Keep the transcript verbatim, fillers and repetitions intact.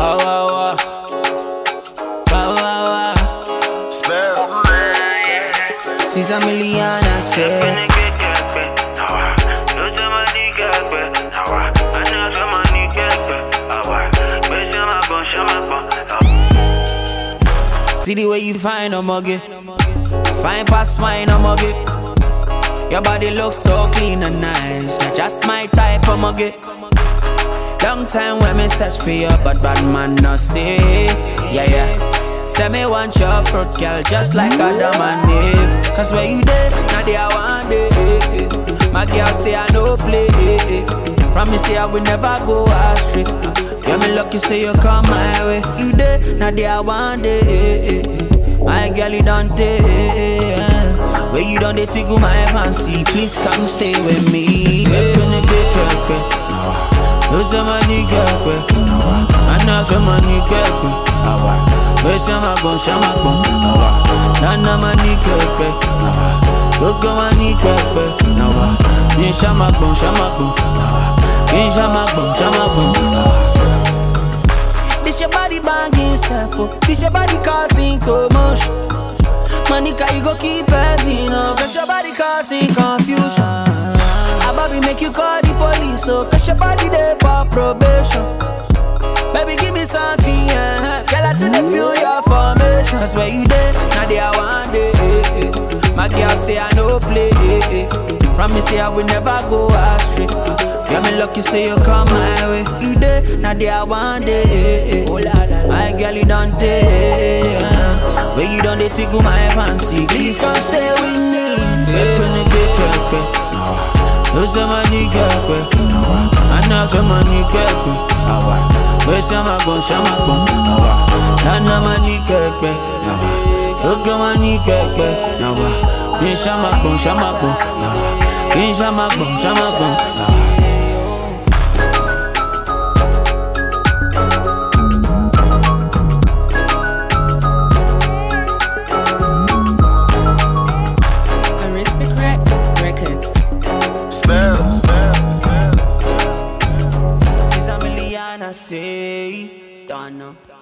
Wow, wow, wow. Wow, wow, wow. Spells. Six a million, I said. See the way you find a muggy. Fine past mine, a muggy. Your body looks so clean and nice. Not just my type of muggy. Long time when me search for you, but bad man no see. Yeah, yeah. Say me want your fruit, girl, just like Adam and Eve. Cause where you dead, now they are one day. My girl say I no play. Promise say I will never go astray. Yeah, me lucky say you come my way. You dead, now they are one day. My girl, you don't take. Where you don't they tickle my fancy. Please come stay with me. No se manique, no va. Ana se manique, no va. Ve chama bon, chama bon, no va. Nana manique, no va. Loco manique, no va. Ni chama bon, chama bon, no va. Ni chama bon, chama bon, no va. This your body banging stuff, this your body causing commotion. Manica, you go keep us, you know, cause your body causing confusion. Baby, make you call the police, so cause your body there for probation. Baby, give me something, yeah. Girl, I to the feel your formation. Cause where you there, now they are one day. My girl say I no play. Promise say I will never go astray. Yeah, me lucky say you come my way. You there, now they are one day. My girl, you don't take. Where you don't they tickle my fancy. Please come stay with me. No. No se manique, no va. Ana se manique, no va. Ve chama bon, chama bon, no va. Nana manique, no va. Loco manique, no va. Ni chama bon, chama bon, no va. Ni chama bon, chama bon, no va. I say, don't know.